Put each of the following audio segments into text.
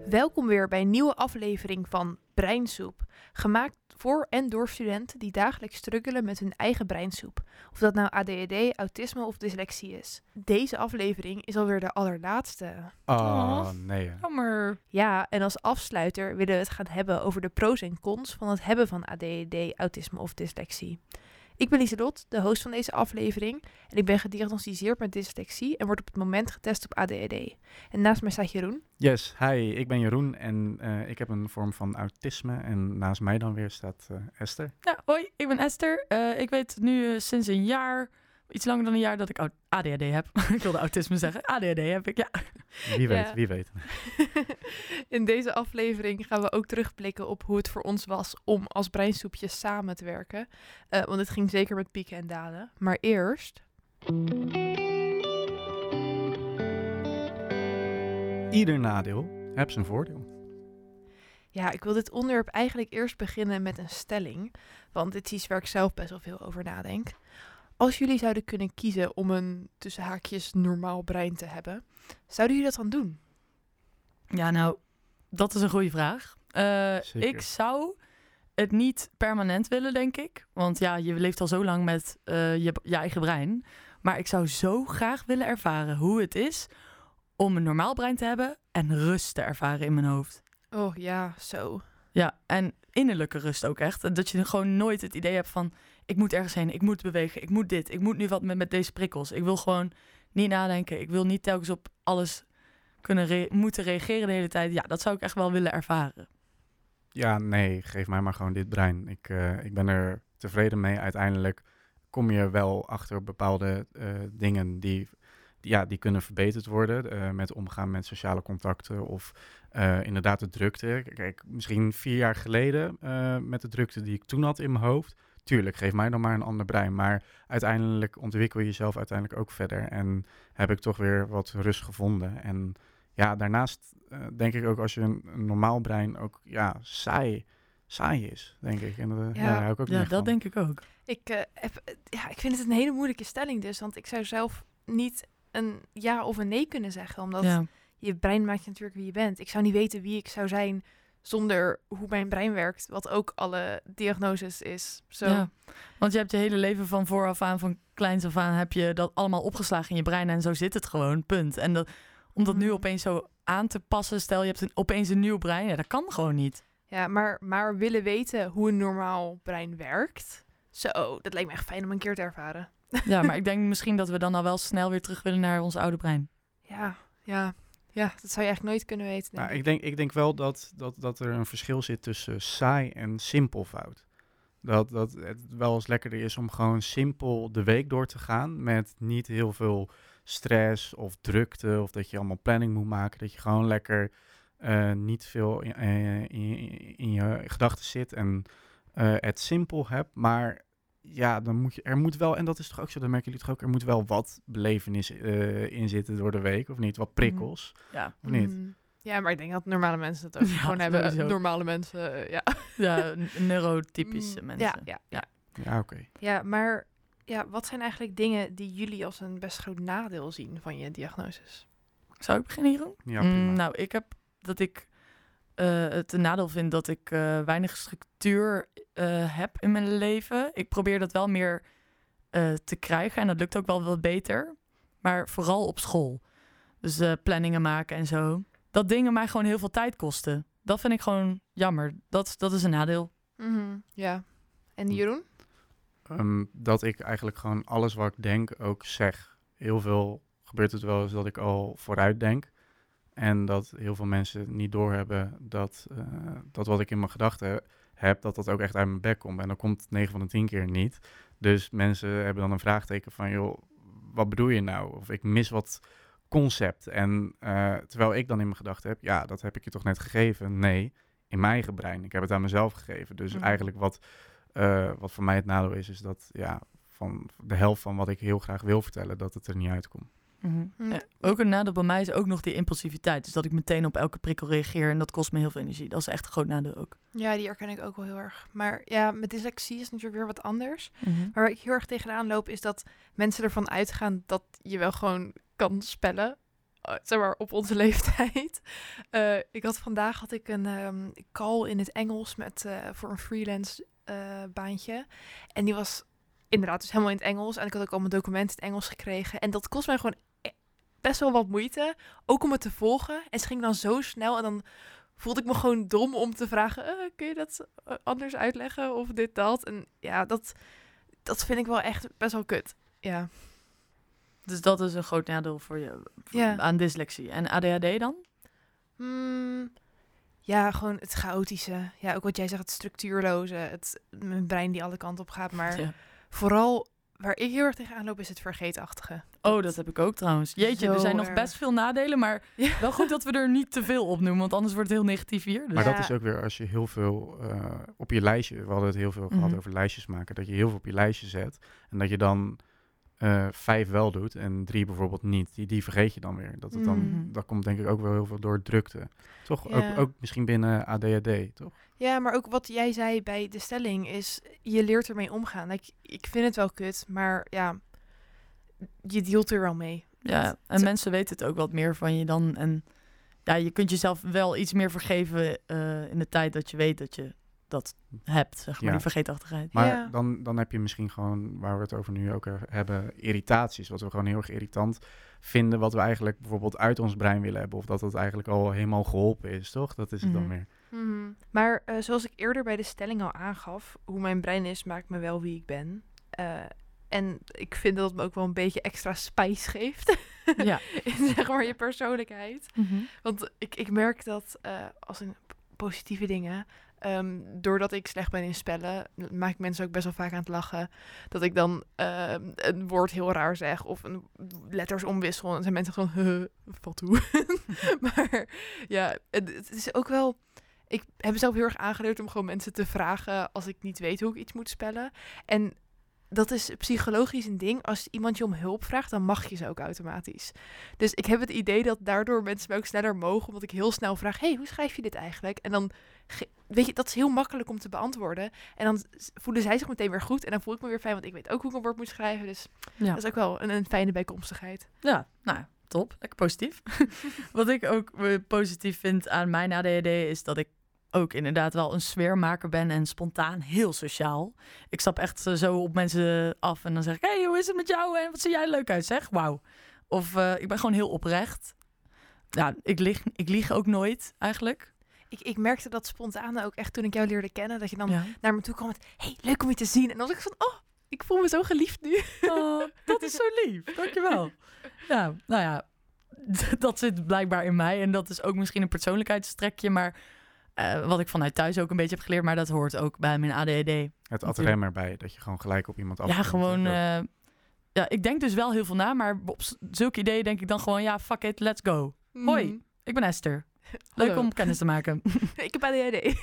Welkom weer bij een nieuwe aflevering van Breinsoep. Gemaakt voor en door studenten die dagelijks struggelen met hun eigen breinsoep. Of dat nou ADHD, autisme of dyslexie is. Deze aflevering is alweer de allerlaatste. Oh, nee. Jammer. Ja, en als afsluiter willen we het gaan hebben over de pro's en cons van het hebben van ADHD, autisme of dyslexie. Ik ben Lieselot, de host van deze aflevering. En ik ben gediagnosticeerd met dyslexie en word op het moment getest op ADHD. En naast mij staat Jeroen. Yes, hi, ik ben Jeroen en ik heb een vorm van autisme. En naast mij dan weer staat Esther. Ja, hoi, ik ben Esther. Ik weet nu sinds een jaar, iets langer dan een jaar, dat ik ADHD heb. Ik wilde autisme zeggen. ADHD heb ik, ja. Wie weet, Ja. wie weet. In deze aflevering gaan we ook terugblikken op hoe het voor ons was om als breinsoepjes samen te werken. Want het ging zeker met pieken en dalen. Maar eerst... Ieder nadeel heeft zijn voordeel. Ja, ik wil dit onderwerp eigenlijk eerst beginnen met een stelling. Want dit is iets waar ik zelf best wel veel over nadenk. Als jullie zouden kunnen kiezen om een tussen haakjes normaal brein te hebben, zouden jullie dat dan doen? Ja, nou, dat is een goede vraag. Zeker. Ik zou het niet permanent willen, denk ik. Want ja, je leeft al zo lang met je eigen brein. Maar ik zou zo graag willen ervaren hoe het is om een normaal brein te hebben en rust te ervaren in mijn hoofd. Oh ja, zo. Ja, en innerlijke rust ook echt. Dat je gewoon nooit het idee hebt van, ik moet ergens heen, ik moet bewegen, ik moet dit, ik moet nu wat met deze prikkels. Ik wil gewoon niet nadenken, ik wil niet telkens op alles moeten reageren de hele tijd. Ja, dat zou ik echt wel willen ervaren. Ja, nee, geef mij maar gewoon dit brein. Ik ben er tevreden mee. Uiteindelijk kom je wel achter bepaalde dingen die kunnen verbeterd worden. Met omgaan met sociale contacten of inderdaad de drukte. Kijk, misschien 4 jaar geleden met de drukte die ik toen had in mijn hoofd. Tuurlijk, geef mij dan maar een ander brein. Maar uiteindelijk ontwikkel je jezelf uiteindelijk ook verder. En heb ik toch weer wat rust gevonden. En ja, daarnaast denk ik ook als je een normaal brein ook saai is, denk ik. En daar hou ik ook Ja, niet dat van. denk ik ook. Ik vind het een hele moeilijke stelling dus. Want ik zou zelf niet een ja of een nee kunnen zeggen. Omdat Ja. je brein maakt je natuurlijk wie je bent. Ik zou niet weten wie ik zou zijn zonder hoe mijn brein werkt. Wat ook alle diagnoses is. Zo. Ja, want je hebt je hele leven van vooraf aan, van kleins af aan, heb je dat allemaal opgeslagen in je brein en zo zit het gewoon, punt. En om dat nu opeens zo aan te passen, stel je hebt opeens een nieuw brein, ja, dat kan gewoon niet. Ja, maar willen weten hoe een normaal brein werkt. Zo, dat lijkt me echt fijn om een keer te ervaren. Ja, maar ik denk misschien dat we dan al wel snel weer terug willen naar ons oude brein. Ja, dat zou je eigenlijk nooit kunnen weten. Denk Nou, ik. ik denk wel dat er een verschil zit tussen saai en simpel fout. Dat het wel eens lekkerder is om gewoon simpel de week door te gaan met niet heel veel stress of drukte of dat je allemaal planning moet maken. Dat je gewoon lekker niet veel in je gedachten zit en het simpel hebt. Maar ja, er moet wel, en dat is toch ook zo, dat merken jullie toch ook, er moet wel wat belevenis in zitten door de week, of niet? Wat prikkels, Ja, of niet? Ja, maar ik denk dat normale mensen dat ook Ja, gewoon hebben. sowieso. Normale mensen, ja. ja neurotypische mensen. Ja. Ja, oké. Ja, maar wat zijn eigenlijk dingen die jullie als een best groot nadeel zien van je diagnoses? Zou ik beginnen, Jeroen? Ja, prima. Nou, ik heb dat ik het een nadeel vind dat ik weinig structuur heb in mijn leven. Ik probeer dat wel meer te krijgen en dat lukt ook wel wat beter. Maar vooral op school. Dus planningen maken en zo. Dat dingen mij gewoon heel veel tijd kosten. Dat vind ik gewoon jammer. Dat is een nadeel. Ja. En Jeroen? Dat ik eigenlijk gewoon alles wat ik denk ook zeg. Heel veel gebeurt het wel eens dat ik al vooruit denk. En dat heel veel mensen niet doorhebben dat wat ik in mijn gedachten heb, dat ook echt uit mijn bek komt. En dan komt het 9 van de 10 keer niet. Dus mensen hebben dan een vraagteken van, joh, wat bedoel je nou? Of ik mis wat concept. En terwijl ik dan in mijn gedachten heb, ja, dat heb ik je toch net gegeven? Nee, in mijn eigen brein. Ik heb het aan mezelf gegeven. Dus eigenlijk wat voor mij het nadeel is dat van de helft van wat ik heel graag wil vertellen, dat het er niet uitkomt. Ja, ook een nadeel bij mij is ook nog die impulsiviteit. Dus dat ik meteen op elke prikkel reageer en dat kost me heel veel energie. Dat is echt een groot nadeel ook. Ja, die herken ik ook wel heel erg. Maar ja, met dyslexie is natuurlijk weer wat anders. Maar waar ik heel erg tegenaan loop is dat mensen ervan uitgaan dat je wel gewoon kan spellen zeg maar, op onze leeftijd. Vandaag had ik een call in het Engels voor een freelance baantje. En die was inderdaad dus helemaal in het Engels. En ik had ook al mijn documenten in het Engels gekregen. En dat kost mij gewoon best wel wat moeite. Ook om het te volgen. En ze ging dan zo snel. En dan voelde ik me gewoon dom om te vragen... kun je dat anders uitleggen? Of dit, dat? En ja, dat vind ik wel echt best wel kut. Ja. Dus dat is een groot nadeel voor je aan dyslexie. En ADHD dan? Ja, gewoon het chaotische. Ja, ook wat jij zegt, het structuurloze. Mijn brein die alle kanten op gaat. Maar vooral waar ik heel erg tegenaan loop is het vergeetachtige. Oh, dat heb ik ook trouwens. Jeetje, er zijn nog best veel nadelen. Maar wel goed dat we er niet te veel op noemen. Want anders wordt het heel negatief hier. Dus. Maar dat is ook weer als je heel veel op je lijstje... We hadden het heel veel gehad over lijstjes maken. Dat je heel veel op je lijstje zet. En dat je dan 5 wel doet en 3 bijvoorbeeld niet. Die vergeet je dan weer. Dat komt denk ik ook wel heel veel door drukte. Toch? Ja. Ook misschien binnen ADHD, toch? Ja, maar ook wat jij zei bij de stelling is... Je leert ermee omgaan. Ik vind het wel kut, maar ja... Je dealt er wel mee. Ja, en mensen weten het ook wat meer van je dan. En ja, je kunt jezelf wel iets meer vergeven in de tijd dat je weet dat je dat hebt, zeg maar, die vergeetachtigheid. Maar dan heb je misschien gewoon, waar we het over nu ook hebben, irritaties. Wat we gewoon heel erg irritant vinden, wat we eigenlijk bijvoorbeeld uit ons brein willen hebben. Of dat het eigenlijk al helemaal geholpen is, toch? Dat is het dan meer. Maar zoals ik eerder bij de stelling al aangaf, hoe mijn brein is, maakt me wel wie ik ben. En ik vind dat het me ook wel een beetje extra spice geeft. In zeg maar je persoonlijkheid. Want ik merk dat als een positieve dingen... doordat ik slecht ben in spellen, maak ik mensen ook best wel vaak aan het lachen. Dat ik dan een woord heel raar zeg of letters omwissel. En dan zijn mensen gewoon, valt toe. Maar ja, het is ook wel... Ik heb mezelf heel erg aangeleerd om gewoon mensen te vragen als ik niet weet hoe ik iets moet spellen. En dat is psychologisch een ding. Als iemand je om hulp vraagt, dan mag je ze ook automatisch. Dus ik heb het idee dat daardoor mensen me ook sneller mogen, omdat ik heel snel vraag, hoe schrijf je dit eigenlijk? En dan, weet je, dat is heel makkelijk om te beantwoorden. En dan voelen zij zich meteen weer goed. En dan voel ik me weer fijn, want ik weet ook hoe ik een woord moet schrijven. Dus dat is ook wel een fijne bijkomstigheid. Ja, nou, top. Lekker positief. Wat ik ook positief vind aan mijn ADHD is dat ik ook inderdaad wel een sfeermaker ben en spontaan heel sociaal. Ik stap echt zo op mensen af en dan zeg ik... Hey, hoe is het met jou? En wat zie jij leuk uit, zeg? Wauw. Of ik ben gewoon heel oprecht. Ja, ik lieg ook nooit, eigenlijk. Ik merkte dat spontane ook echt toen ik jou leerde kennen. Dat je dan naar me toe kwam met... Hey, leuk om je te zien. En dan was ik van... Oh, ik voel me zo geliefd nu. Oh, dat is zo lief. Dankjewel. Ja, nou ja. Dat zit blijkbaar in mij. En dat is ook misschien een persoonlijkheidstrekje, maar... wat ik vanuit thuis ook een beetje heb geleerd, maar dat hoort ook bij mijn ADHD. Het ad-rem erbij, dat je gewoon gelijk op iemand af. Ja, gewoon... ik denk dus wel heel veel na, maar op zulke ideeën denk ik dan gewoon... Ja, fuck it, let's go. Hoi, ik ben Esther. Leuk om kennis te maken. Ik heb ADHD.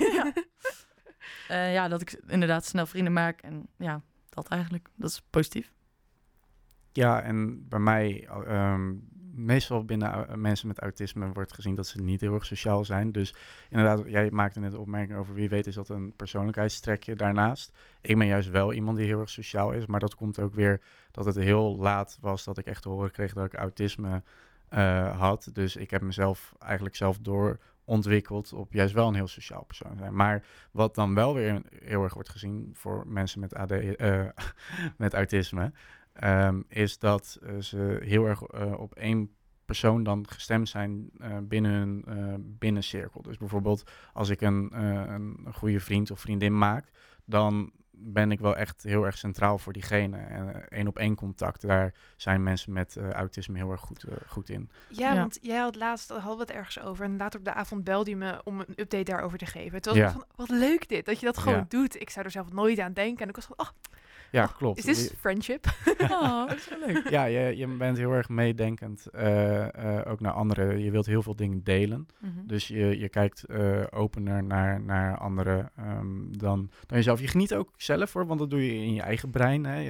Dat ik inderdaad snel vrienden maak. En ja, dat eigenlijk. Dat is positief. Ja, en bij mij... meestal binnen mensen met autisme wordt gezien dat ze niet heel erg sociaal zijn. Dus inderdaad, jij maakte net een opmerking over wie weet is dat een persoonlijkheidstrekje daarnaast. Ik ben juist wel iemand die heel erg sociaal is, maar dat komt ook weer dat het heel laat was dat ik echt te horen kreeg dat ik autisme had. Dus ik heb mezelf eigenlijk zelf doorontwikkeld op juist wel een heel sociaal persoon zijn. Maar wat dan wel weer heel erg wordt gezien voor mensen met autisme... is dat ze heel erg op één persoon dan gestemd zijn binnen hun binnencirkel. Dus bijvoorbeeld als ik een goede vriend of vriendin maak, dan ben ik wel echt heel erg centraal voor diegene. En 1-op-1 contact, daar zijn mensen met autisme heel erg goed in. Ja, want jij had laatst, hadden we het ergens over. En later op de avond belde je me om een update daarover te geven. Het was van, wat leuk dit, dat je dat gewoon doet. Ik zou er zelf nooit aan denken. En ik was van, ja, klopt. Is dit friendship? Oh, dat is wel leuk. Ja, je bent heel erg meedenkend, ook naar anderen. Je wilt heel veel dingen delen. Mm-hmm. Dus je kijkt opener naar anderen dan jezelf. Je geniet ook zelf, hoor, want dat doe je in je eigen brein. Hè.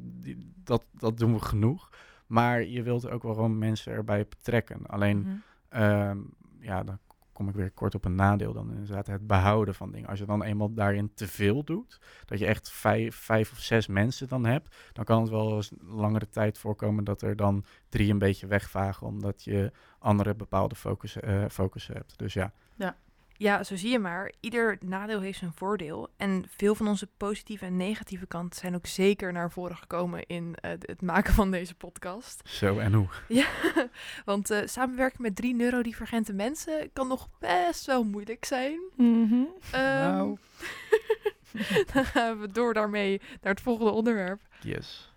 Dat doen we genoeg. Maar je wilt ook wel gewoon mensen erbij betrekken. Alleen, dan kom ik weer kort op een nadeel. Dan inderdaad het behouden van dingen. Als je dan eenmaal daarin te veel doet, dat je echt 5 of 6 mensen dan hebt, dan kan het wel eens langere tijd voorkomen dat er dan 3 een beetje wegvagen, omdat je andere bepaalde focus hebt. Dus ja. Ja, zo zie je maar. Ieder nadeel heeft zijn voordeel. En veel van onze positieve en negatieve kanten zijn ook zeker naar voren gekomen in het maken van deze podcast. Zo en hoe. Ja, want samenwerken met 3 neurodivergente mensen kan nog best wel moeilijk zijn. Nou. Dan gaan we door daarmee naar het volgende onderwerp. Yes.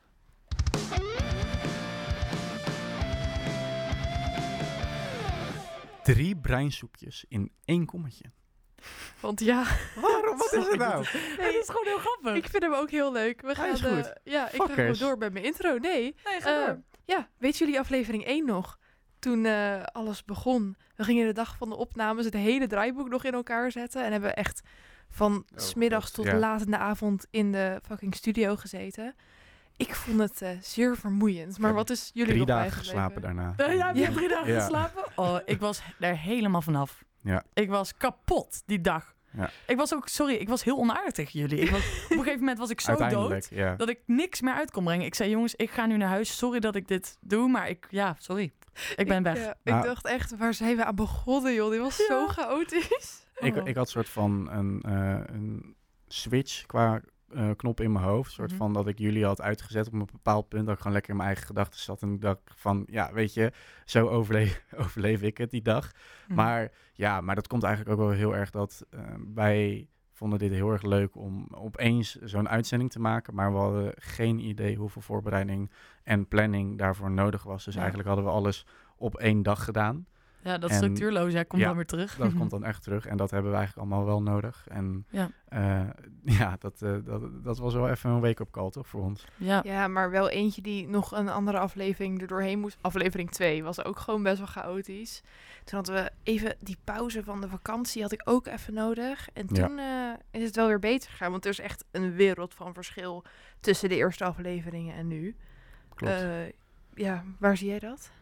Drie breinsoepjes in 1 kommetje. Want ja... Waarom? Wat is het nou? Nee, dat is gewoon heel grappig. Ik vind hem ook heel leuk. We gaan, is goed. ik ga gewoon Fuckers. door met mijn intro. Nee, ga door. ja, weten jullie aflevering 1 nog? Toen alles begon. We gingen de dag van de opnames het hele draaiboek nog in elkaar zetten. En hebben echt van 's middags God, tot ja. laat in de avond in de fucking studio gezeten. Ik vond het zeer vermoeiend. Maar Ja, wat is jullie 3 nog dagen bijgebleven? geslapen daarna. Ja, heb je Ja. 3 dagen Ja. geslapen? Oh, ik was er helemaal vanaf. Ja. Ik was kapot die dag. Ja. Ik was heel onaardig tegen jullie. Op een gegeven moment was ik zo Uiteindelijk, dood ja. dat ik niks meer uit kon brengen. Ik zei, jongens, ik ga nu naar huis. Sorry dat ik dit doe, maar sorry. Ik ben weg. Ik Nou. dacht echt, waar zijn we aan begonnen, joh? Dit was Ja. zo chaotisch. Ik had soort van een switch qua knop in mijn hoofd. Soort Mhm. van dat ik jullie had uitgezet op een bepaald punt. Dat ik gewoon lekker in mijn eigen gedachten zat. En ik dacht van, ja, weet je, zo overleef ik het die dag. Mhm. Maar dat komt eigenlijk ook wel heel erg dat wij vonden dit heel erg leuk om opeens zo'n uitzending te maken. Maar we hadden geen idee hoeveel voorbereiding en planning daarvoor nodig was. Dus Ja. eigenlijk hadden we alles op 1 dag gedaan. Ja, dat En- structuurloze komt ja, dan weer terug. Dat komt dan echt terug. En dat hebben we eigenlijk allemaal wel nodig. En Ja. dat was wel even een wake-up call, toch, voor ons? Ja. Ja, maar wel eentje die nog een andere aflevering er doorheen moest. Aflevering 2 was ook gewoon best wel chaotisch. Toen hadden we even die pauze van de vakantie had ik ook even nodig. En Ja. toen is het wel weer beter gegaan. Want er is echt een wereld van verschil tussen de eerste afleveringen en nu. Klopt. Ja, waar zie jij dat?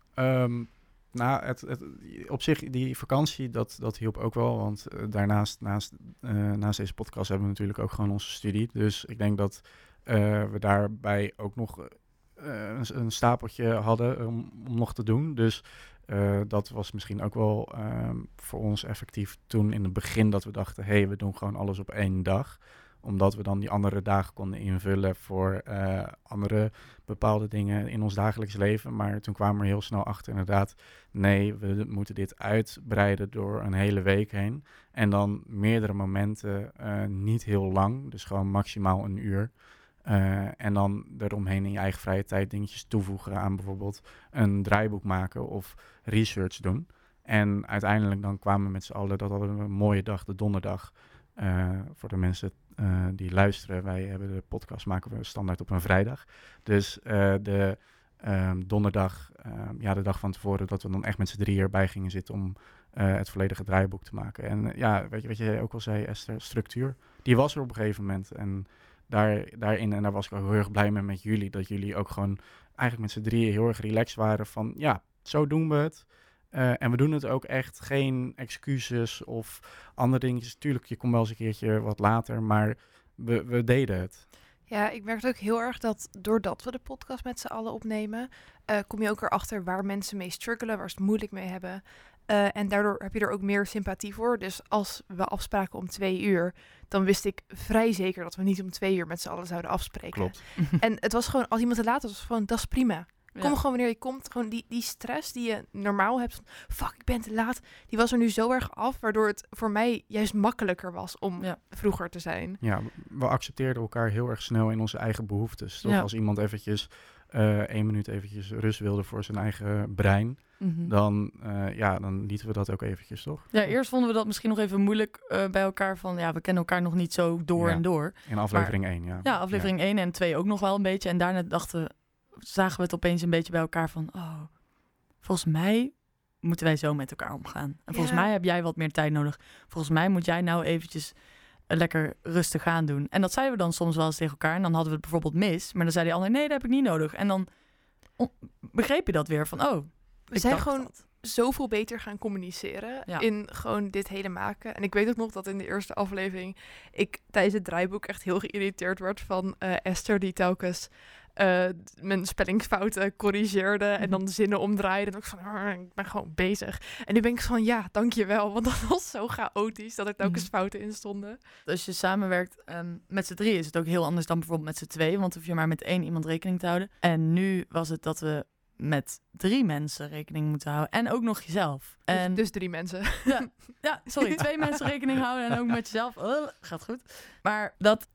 Nou, op zich, die vakantie, dat hielp ook wel. Want naast deze podcast hebben we natuurlijk ook gewoon onze studie. Dus ik denk dat we daarbij ook nog een stapeltje hadden om nog te doen. Dus dat was misschien ook wel voor ons effectief toen in het begin dat we dachten, hey, we doen gewoon alles op 1 dag. Omdat we dan die andere dagen konden invullen voor andere bepaalde dingen in ons dagelijks leven. Maar toen kwamen we heel snel achter inderdaad, nee, we moeten dit uitbreiden door een hele week heen. En dan meerdere momenten, niet heel lang, dus gewoon maximaal 1 uur. En dan eromheen in je eigen vrije tijd dingetjes toevoegen aan bijvoorbeeld een draaiboek maken of research doen. En uiteindelijk dan kwamen we met z'n allen, dat hadden we een mooie dag, de donderdag. Voor de mensen die luisteren, wij hebben de podcast maken we standaard op een vrijdag. Dus de donderdag, de dag van tevoren, dat we dan echt met z'n 3 erbij gingen zitten om het volledige draaiboek te maken. En weet je wat jij ook al zei, Esther, structuur, die was er op een gegeven moment. En daarin, en daar was ik ook heel erg blij mee met jullie, dat jullie ook gewoon eigenlijk met z'n 3 heel erg relaxed waren van, ja, zo doen we het. En we doen het ook echt, geen excuses of andere dingetjes. Tuurlijk, je komt wel eens een keertje wat later, maar we deden het. Ja, ik merk ook heel erg dat doordat we de podcast met z'n allen opnemen, kom je ook erachter waar mensen mee struggelen, waar ze het moeilijk mee hebben. En daardoor heb je er ook meer sympathie voor. Dus als we afspraken om 2 uur, dan wist ik vrij zeker dat we niet om 2 uur met z'n allen zouden afspreken. Klopt. En het was gewoon, als iemand te laat was, gewoon, dat is prima. Kom Ja. gewoon wanneer je komt. Gewoon die stress die je normaal hebt. Van, fuck, ik ben te laat. Die was er nu zo erg af, waardoor het voor mij juist makkelijker was om Ja. vroeger te zijn. Ja, we accepteerden elkaar heel erg snel in onze eigen behoeftes. Toch? Ja. Als iemand eventjes 1 minuut eventjes rust wilde voor zijn eigen brein, Mhm. dan lieten we dat ook eventjes, toch? Ja, eerst vonden we dat misschien nog even moeilijk bij elkaar. Van ja, we kennen elkaar nog niet zo door Ja. en door. In aflevering 1, ja. Ja, aflevering 1 en 2 ook nog wel een beetje. En daarna zagen we het opeens een beetje bij elkaar van, oh, volgens mij moeten wij zo met elkaar omgaan. En volgens Ja. mij heb jij wat meer tijd nodig. Volgens mij moet jij nou eventjes lekker rustig aan doen. En dat zeiden we dan soms wel eens tegen elkaar. En dan hadden we het bijvoorbeeld mis. Maar dan zei die ander, nee, dat heb ik niet nodig. En dan begreep je dat weer van, oh, We ik zijn dacht gewoon dat. zoveel beter gaan communiceren in gewoon dit hele maken. En ik weet ook nog dat in de eerste aflevering ik tijdens het draaiboek echt heel geïrriteerd werd van Esther die telkens mijn spellingsfouten corrigeerde en dan de zinnen omdraaide. En ook van, ik ben gewoon bezig. En nu ben ik van, ja, dankjewel. Want dat was zo chaotisch dat er telkens fouten in stonden. Als je samenwerkt met z'n 3 is het ook heel anders dan bijvoorbeeld met z'n 2. Want hoef je maar met 1 iemand rekening te houden. En nu was het dat we met 3 mensen rekening moeten houden. En ook nog jezelf. Dus 3 mensen. Ja, sorry. 2 mensen rekening houden en ook met jezelf. Gaat goed. Maar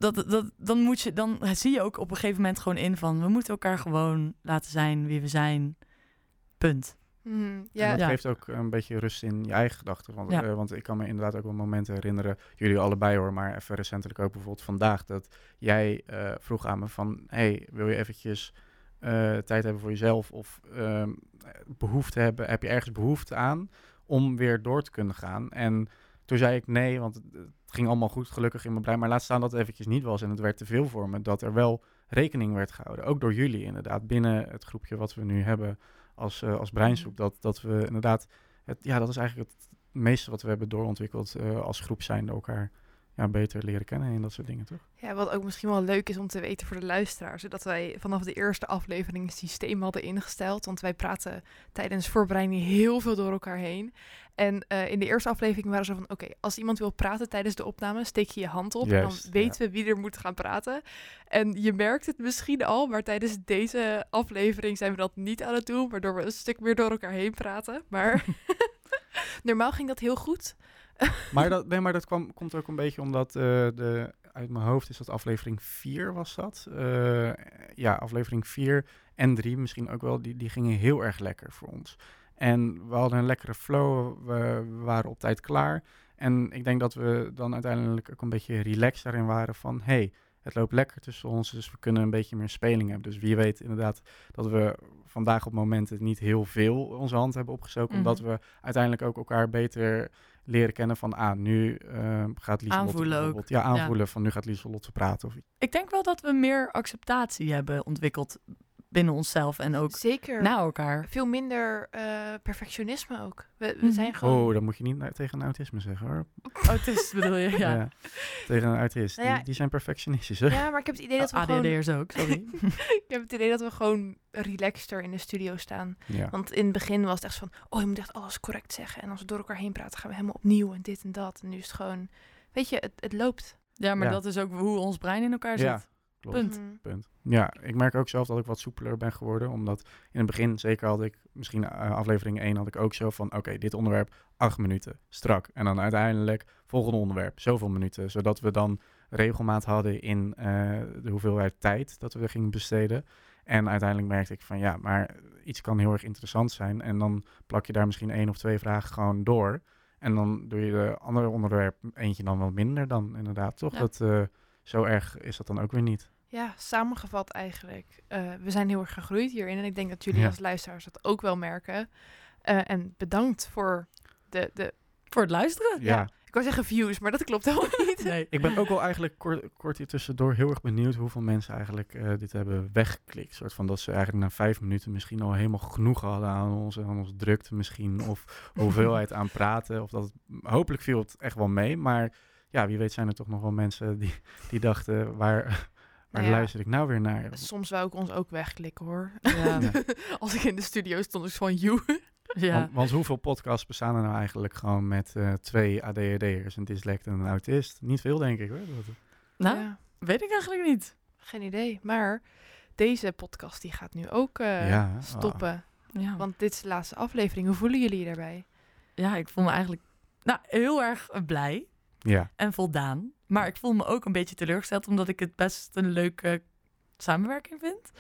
dan zie je ook op een gegeven moment gewoon in van... we moeten elkaar gewoon laten zijn wie we zijn. Punt. En dat geeft ook een beetje rust in je eigen gedachten. Want ik kan me inderdaad ook wel momenten herinneren... jullie allebei hoor, maar even recentelijk ook bijvoorbeeld vandaag... dat jij vroeg aan me van... hey, wil je eventjes... tijd hebben voor jezelf of behoefte hebben, heb je ergens behoefte aan om weer door te kunnen gaan? En toen zei ik nee, want het ging allemaal goed gelukkig in mijn brein, maar laat staan dat het eventjes niet was en het werd te veel voor me, dat er wel rekening werd gehouden, ook door jullie inderdaad, binnen het groepje wat we nu hebben als Breinsoep, dat we inderdaad, dat is eigenlijk het meeste wat we hebben doorontwikkeld als groep zijnde elkaar beter leren kennen en dat soort dingen, toch? Ja, wat ook misschien wel leuk is om te weten voor de luisteraars, dat wij vanaf de eerste aflevering een systeem hadden ingesteld, want wij praten tijdens voorbereiding heel veel door elkaar heen. En in de eerste aflevering waren ze van, oké, als iemand wil praten tijdens de opname, steek je je hand op en dan weten we wie er moet gaan praten. En je merkt het misschien al, maar tijdens deze aflevering zijn we dat niet aan het doen, waardoor we een stuk meer door elkaar heen praten. Maar normaal ging dat heel goed. Maar dat komt ook een beetje omdat uit mijn hoofd is dat aflevering 4 was dat. Aflevering 4 en 3 misschien ook wel, die gingen heel erg lekker voor ons. En we hadden een lekkere flow, we waren op tijd klaar. En ik denk dat we dan uiteindelijk ook een beetje relaxed daarin waren van... hey, het loopt lekker tussen ons, dus we kunnen een beetje meer speling hebben. Dus wie weet inderdaad dat we vandaag op momenten niet heel veel onze hand hebben opgestoken. Omdat we uiteindelijk ook elkaar beter leren kennen van... nu gaat Lieselotte bijvoorbeeld... Ja, aanvoelen van nu gaat Lieselotte praten. Of... Ik denk wel dat we meer acceptatie hebben ontwikkeld binnen onszelf en ook zeker naar elkaar. Veel minder perfectionisme ook. We zijn gewoon... Oh, dat moet je niet tegen een autisme zeggen, hoor. Autist bedoel je, ja. Tegen een autist. Die zijn perfectionistisch, hè? Ja, maar ik heb het idee dat we ADHD'ers ook, sorry. Ik heb het idee dat we gewoon relaxter in de studio staan. Ja. Want in het begin was het echt van... je moet echt alles correct zeggen. En als we door elkaar heen praten, gaan we helemaal opnieuw en dit en dat. En nu is het gewoon... Weet je, het loopt. Ja, maar dat is ook hoe ons brein in elkaar zit. Ja. Klopt. Punt. Ja, ik merk ook zelf dat ik wat soepeler ben geworden. Omdat in het begin, zeker had ik, misschien aflevering 1 had ik ook zo van... Oké, dit onderwerp 8 minuten, strak. En dan uiteindelijk volgende onderwerp, zoveel minuten. Zodat we dan regelmaat hadden in de hoeveelheid tijd dat we gingen besteden. En uiteindelijk merkte ik van maar iets kan heel erg interessant zijn. En dan plak je daar misschien 1 of 2 vragen gewoon door. En dan doe je de andere onderwerp eentje dan wel minder dan inderdaad, toch? Ja. Dat... Zo erg is dat dan ook weer niet. Ja, samengevat eigenlijk. We zijn heel erg gegroeid hierin. En ik denk dat jullie als luisteraars dat ook wel merken. En bedankt voor voor het luisteren. Ja. Ik wou zeggen views, maar dat klopt helemaal niet. Nee. Ik ben ook wel eigenlijk kort hier tussendoor heel erg benieuwd hoeveel mensen eigenlijk dit hebben weggeklikt. Soort van dat ze eigenlijk na 5 minuten misschien al helemaal genoeg hadden aan onze drukte misschien. Of hoeveelheid aan praten. Of dat hopelijk viel het echt wel mee, maar... Ja, wie weet zijn er toch nog wel mensen die dachten, waar luister ik nou weer naar? Soms wou ik ons ook wegklikken, hoor. Ja. Als ik in de studio stond, is van you. Ja. Want hoeveel podcasts bestaan er nou eigenlijk gewoon met 2 ADHD'ers, een dyslect en een autist? Niet veel, denk ik, hoor. Weet ik eigenlijk niet. Geen idee, maar deze podcast die gaat nu ook stoppen. Ja. Want dit is de laatste aflevering. Hoe voelen jullie je daarbij? Ja, ik voel me eigenlijk heel erg blij. Ja. En voldaan. Maar ik voel me ook een beetje teleurgesteld... omdat ik het best een leuke samenwerking vind.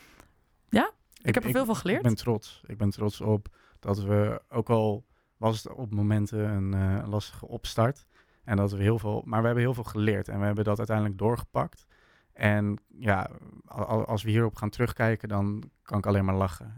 Ja, ik heb er veel van geleerd. Ik ben trots op dat we, ook al was het op momenten een lastige opstart... en dat we maar we hebben heel veel geleerd... en we hebben dat uiteindelijk doorgepakt. En ja, als we hierop gaan terugkijken... dan kan ik alleen maar lachen.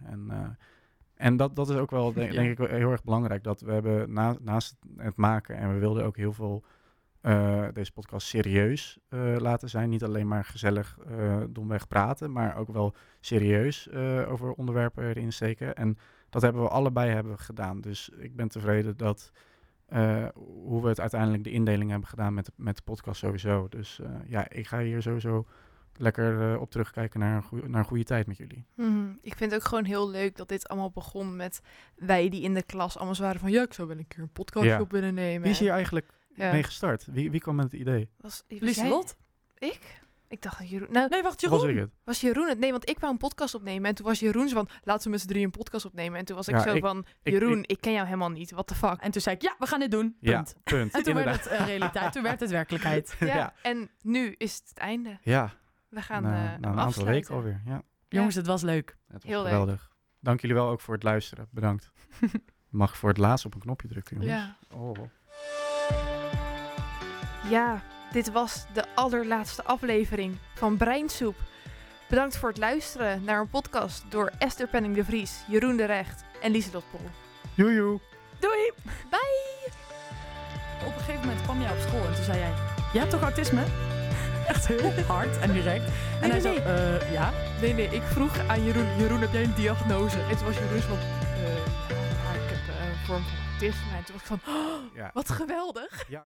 En dat is ook wel, denk ik, heel erg belangrijk. Dat we hebben naast het maken... en we wilden ook heel veel deze podcast serieus laten zijn. Niet alleen maar gezellig domweg praten, maar ook wel serieus over onderwerpen erin steken. En dat hebben we allebei gedaan. Dus ik ben tevreden dat hoe we het uiteindelijk de indeling hebben gedaan met de podcast sowieso. Dus ik ga hier sowieso lekker op terugkijken naar een goede tijd met jullie. Ik vind het ook gewoon heel leuk dat dit allemaal begon met wij die in de klas allemaal waren van ik zou wel een keer een podcastje op willen nemen. Wie is hier eigenlijk mee gestart? Wie kwam met het idee? Was Lieselot? Ik? Ik dacht dat Jeroen... Nou, nee, wacht, Jeroen. Was ik het? Was Jeroen het? Nee, want ik wou een podcast opnemen. En toen was Jeroen zo van, laten we met z'n 3 een podcast opnemen. En toen was ik van, Jeroen, ik ken jou helemaal niet. What the fuck? En toen zei ik, we gaan dit doen. Punt. Ja, punt. En toen werd het realiteit. Toen werd het werkelijkheid. Ja, en nu is het einde. Ja. We gaan na een aantal weken alweer. Ja. Jongens, het was leuk. Het was heel geweldig. Leuk. Dank jullie wel ook voor het luisteren. Bedankt. Mag voor het laatst op een knopje drukken, jongens. Ja. Oh. Ja, dit was de allerlaatste aflevering van Breinsoep. Bedankt voor het luisteren naar een podcast door Esther Penning de Vries, Jeroen de Recht en Lieselot Pol. Joejoe. Doei. Bye. Op een gegeven moment kwam jij op school en toen zei jij, jij hebt toch autisme? Echt heel hard en direct. En hij zei, ja? Nee, ik vroeg aan Jeroen, heb jij een diagnose? En toen was Jeroen van, ik heb een vorm van autisme. En toen was ik van, wat geweldig. Ja.